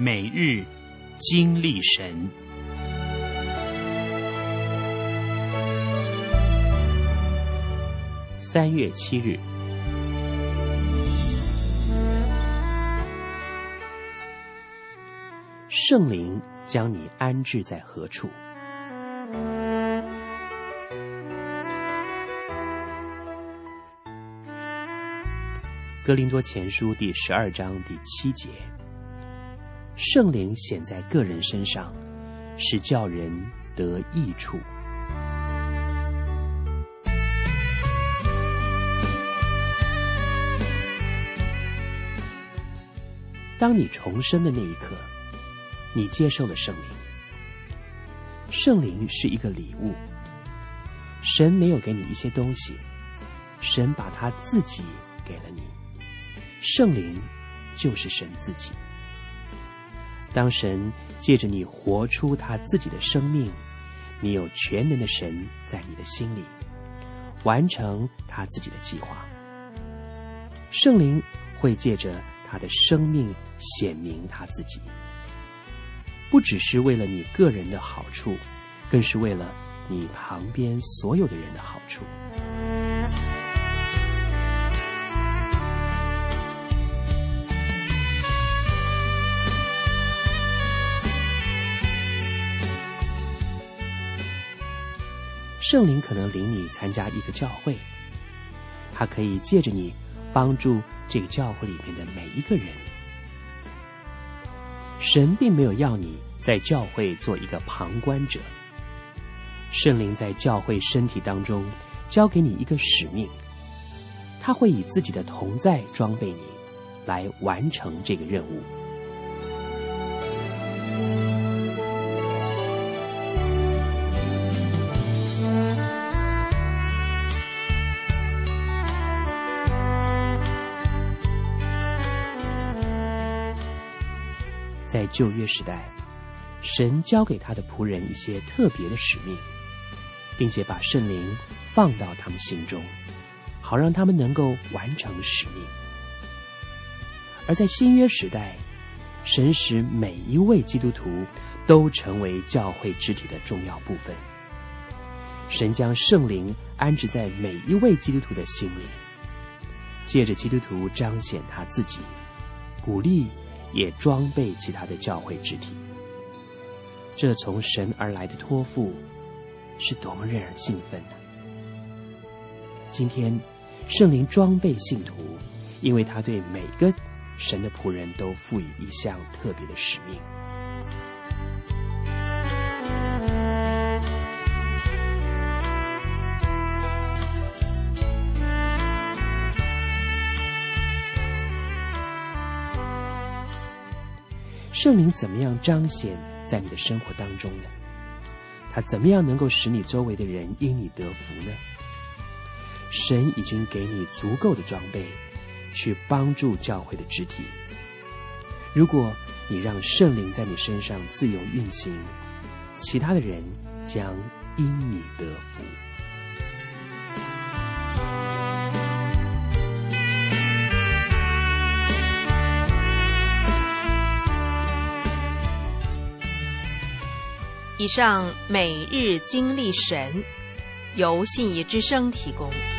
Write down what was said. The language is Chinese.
每日经历神。3月7日，圣灵将你安置在何处？哥林多前书第12章第7节，圣灵显在个人身上，是叫人得益处。当你重生的那一刻，你接受了圣灵。圣灵是一个礼物，神没有给你一些东西，神把他自己给了你。圣灵就是神自己。当神借着你活出他自己的生命，你有全能的神在你的心里，完成他自己的计划。圣灵会借着他的生命显明他自己，不只是为了你个人的好处，更是为了你旁边所有的人的好处。圣灵可能领你参加一个教会，他可以借着你帮助这个教会里面的每一个人。神并没有要你在教会做一个旁观者，圣灵在教会身体当中交给你一个使命，他会以自己的同在装备你，来完成这个任务。在旧约时代，神交给他的仆人一些特别的使命，并且把圣灵放到他们心中，好让他们能够完成使命。而在新约时代，神使每一位基督徒都成为教会肢体的重要部分。神将圣灵安置在每一位基督徒的心里，借着基督徒彰显他自己，鼓励也装备其他的教会肢体。这从神而来的托付是多么让人兴奋呢？今天圣灵装备信徒，因为他对每个神的仆人都赋予一项特别的使命。圣灵怎么样彰显在你的生活当中呢？他怎么样能够使你周围的人因你得福呢？神已经给你足够的装备，去帮助教会的肢体。如果你让圣灵在你身上自由运行，其他的人将因你得福。 以上每日经历神，由信义之声提供。